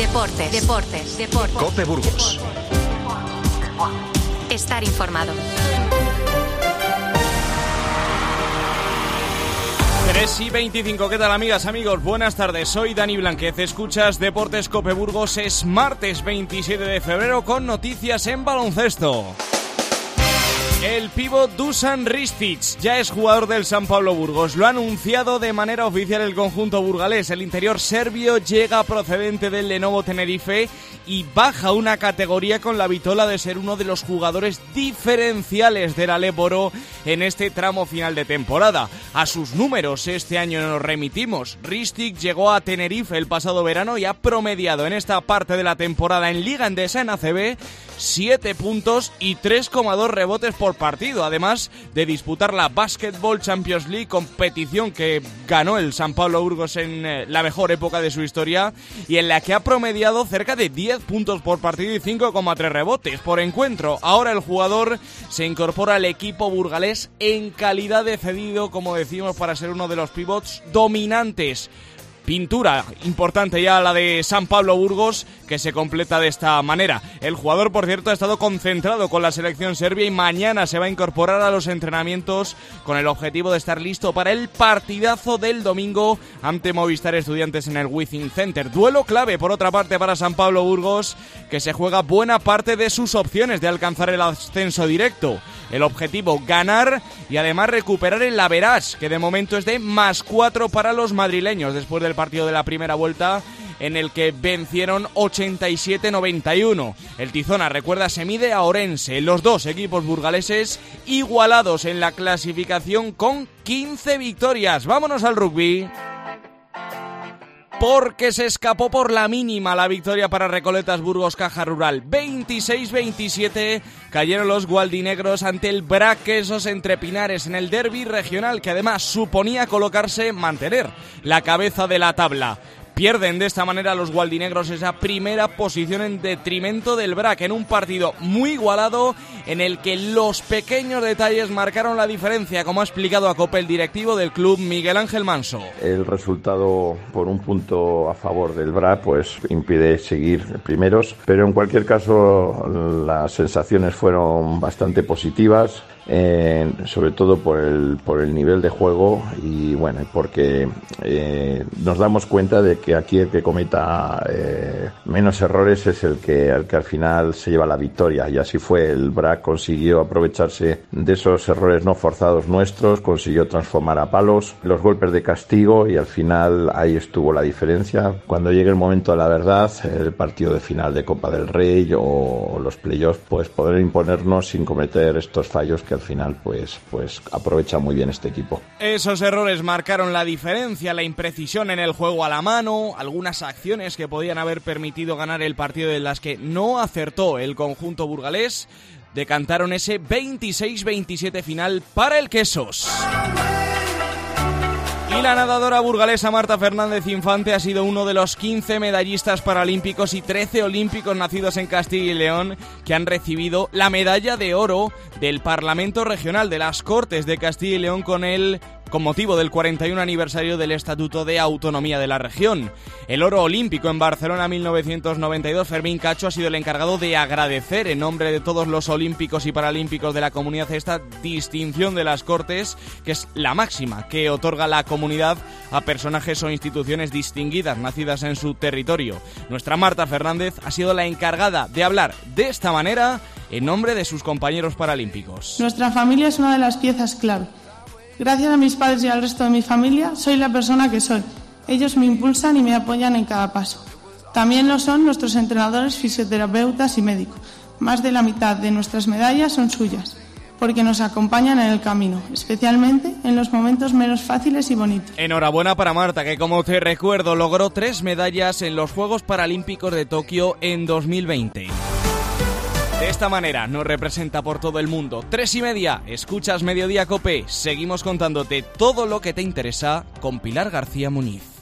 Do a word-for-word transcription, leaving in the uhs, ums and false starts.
Deportes, deportes, deportes. COPE Burgos. Estar informado. tres y veinticinco, ¿qué tal amigas, amigos? Buenas tardes, soy Dani Blanquez, escuchas Deportes COPE Burgos, es martes veintisiete de febrero con noticias en baloncesto. El pívot Dusan Ristic ya es jugador del San Pablo Burgos. Lo ha anunciado de manera oficial el conjunto burgalés. El interior serbio llega procedente del Lenovo Tenerife y baja una categoría con la vitola de ser uno de los jugadores diferenciales del Alep Oro en este tramo final de temporada. A sus números este año nos remitimos. Ristic llegó a Tenerife el pasado verano y ha promediado en esta parte de la temporada en Liga Endesa en A C B siete puntos y tres coma dos rebotes por partido, además de disputar la Basketball Champions League, competición que ganó el San Pablo Burgos en eh, la mejor época de su historia y en la que ha promediado cerca de diez puntos por partido y cinco coma tres rebotes por encuentro. Ahora el jugador se incorpora al equipo burgalés en calidad de cedido, como decimos, para ser uno de los pivots dominantes. Pintura importante ya la de San Pablo Burgos, que se completa de esta manera. El jugador, por cierto, ha estado concentrado con la selección serbia y mañana se va a incorporar a los entrenamientos con el objetivo de estar listo para el partidazo del domingo ante Movistar Estudiantes en el Withing Center. Duelo clave, por otra parte, para San Pablo Burgos, que se juega buena parte de sus opciones de alcanzar el ascenso directo. El objetivo, ganar y además recuperar el average, que de momento es de más cuatro para los madrileños, después del partido de la primera vuelta en el que vencieron ochenta y siete a noventa y uno. El Tizona, recuerda, se mide a Orense. Los dos equipos burgaleses igualados en la clasificación con quince victorias. Vámonos al rugby, porque se escapó por la mínima la victoria para Recoletas Burgos Caja Rural. veintiséis veintisiete cayeron los gualdinegros ante el Braquesos entre Pinares en el derbi regional, que además suponía colocarse, mantener la cabeza de la tabla. Pierden de esta manera los gualdinegros esa primera posición en detrimento del B R A C en un partido muy igualado en el que los pequeños detalles marcaron la diferencia, como ha explicado a COPE el directivo del club, Miguel Ángel Manso. El resultado por un punto a favor del B R A C pues impide seguir primeros, pero en cualquier caso las sensaciones fueron bastante positivas. Eh, sobre todo por el por el nivel de juego y bueno, porque eh, nos damos cuenta de que aquí el que cometa eh, menos errores es el que, el que al final se lleva la victoria, y así fue. El B R A C consiguió aprovecharse de esos errores no forzados nuestros, consiguió transformar a palos los golpes de castigo y al final ahí estuvo la diferencia. Cuando llegue el momento de la verdad, el partido de final de Copa del Rey o los playoffs, pues poder imponernos sin cometer estos fallos que al final pues, pues aprovecha muy bien este equipo. Esos errores marcaron la diferencia, la imprecisión en el juego a la mano, algunas acciones que podían haber permitido ganar el partido en las que no acertó el conjunto burgalés, decantaron ese veintiséis veintisiete final para el Quesos. Y la nadadora burgalesa Marta Fernández Infante ha sido uno de los quince medallistas paralímpicos y trece olímpicos nacidos en Castilla y León que han recibido la medalla de oro del Parlamento Regional de las Cortes de Castilla y León con el con motivo del cuarenta y uno aniversario del Estatuto de Autonomía de la Región. El oro olímpico en Barcelona mil novecientos noventa y dos, Fermín Cacho ha sido el encargado de agradecer en nombre de todos los olímpicos y paralímpicos de la comunidad esta distinción de las Cortes, que es la máxima que otorga la comunidad a personajes o instituciones distinguidas nacidas en su territorio. Nuestra Marta Fernández ha sido la encargada de hablar de esta manera en nombre de sus compañeros paralímpicos. Nuestra familia es una de las piezas clave. Gracias a mis padres y al resto de mi familia, soy la persona que soy. Ellos me impulsan y me apoyan en cada paso. También lo son nuestros entrenadores, fisioterapeutas y médicos. Más de la mitad de nuestras medallas son suyas, porque nos acompañan en el camino, especialmente en los momentos menos fáciles y bonitos. Enhorabuena para Marta, que como te recuerdo, logró tres medallas en los Juegos Paralímpicos de Tokio en dos mil veinte. De esta manera nos representa por todo el mundo. Tres y media, escuchas Mediodía COPE. Seguimos contándote todo lo que te interesa con Pilar García Muñiz.